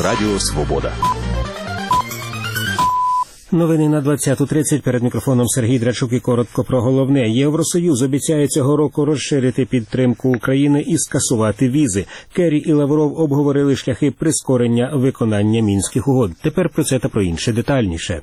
Радіо Свобода. Новини на 20:30. Перед мікрофоном Сергій Драчук і коротко про головне. Євросоюз обіцяє цього року розширити підтримку України і скасувати візи. Керрі і Лавров обговорили шляхи прискорення виконання Мінських угод. Тепер про це та про інше детальніше.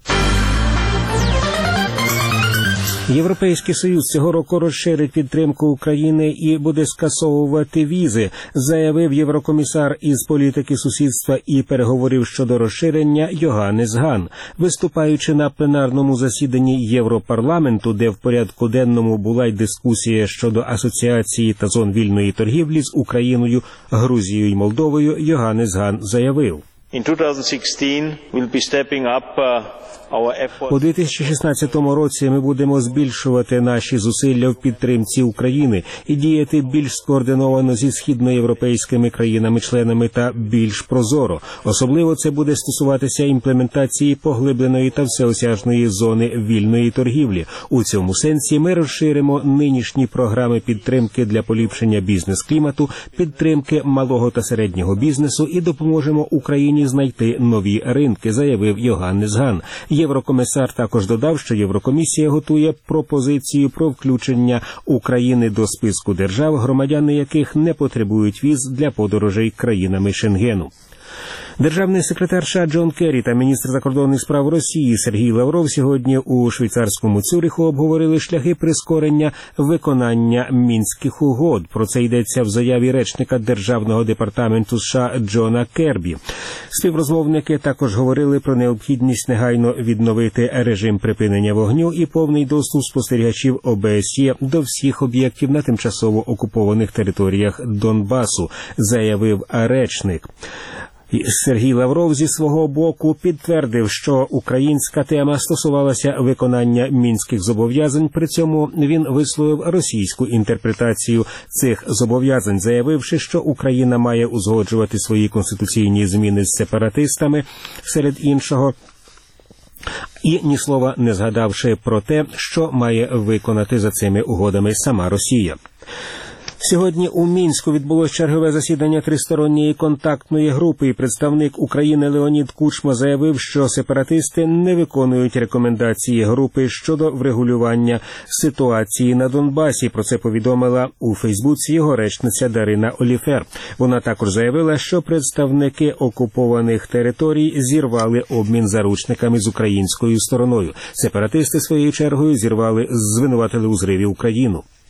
Європейський Союз цього року розширить підтримку України і буде скасовувати візи, заявив єврокомісар із політики сусідства і переговорів щодо розширення Йоханнес Хан. Виступаючи на пленарному засіданні Європарламенту, де в порядку денному була й дискусія щодо асоціації та зон вільної торгівлі з Україною, Грузією і Молдовою, Йоханнес Хан заявив: у 2016 році ми будемо збільшувати наші зусилля в підтримці України і діяти більш скоординовано зі східноєвропейськими країнами-членами та більш прозоро. Особливо це буде стосуватися імплементації поглибленої та всеосяжної зони вільної торгівлі. У цьому сенсі ми розширимо нинішні програми підтримки для поліпшення бізнес-клімату, підтримки малого та середнього бізнесу і допоможемо Україні знайти нові ринки, заявив Йоханнес Хан. Єврокомісар також додав, що Єврокомісія готує пропозицію про включення України до списку держав, громадяни яких не потребують віз для подорожей країнами Шенгену. Державний секретар США Джон Керрі та міністр закордонних справ Росії Сергій Лавров сьогодні у швейцарському Цюриху обговорили шляхи прискорення виконання Мінських угод. Про це йдеться в заяві речника Державного департаменту США Джона Кербі. Співрозмовники також говорили про необхідність негайно відновити режим припинення вогню і повний доступ спостерігачів ОБСЄ до всіх об'єктів на тимчасово окупованих територіях Донбасу, заявив речник. Сергій Лавров зі свого боку підтвердив, що українська тема стосувалася виконання мінських зобов'язань, при цьому він висловив російську інтерпретацію цих зобов'язань, заявивши, що Україна має узгоджувати свої конституційні зміни з сепаратистами, серед іншого, і ні слова не згадавши про те, що має виконати за цими угодами сама Росія. Сьогодні у Мінську відбулось чергове засідання тристоронньої контактної групи, і представник України Леонід Кучма заявив, що сепаратисти не виконують рекомендації групи щодо врегулювання ситуації на Донбасі. Про це повідомила у Фейсбуці його речниця Дарина Оліфер. Вона також заявила, що представники окупованих територій зірвали обмін заручниками з українською стороною. Сепаратисти своєю чергою звинуватили у зриві Україну.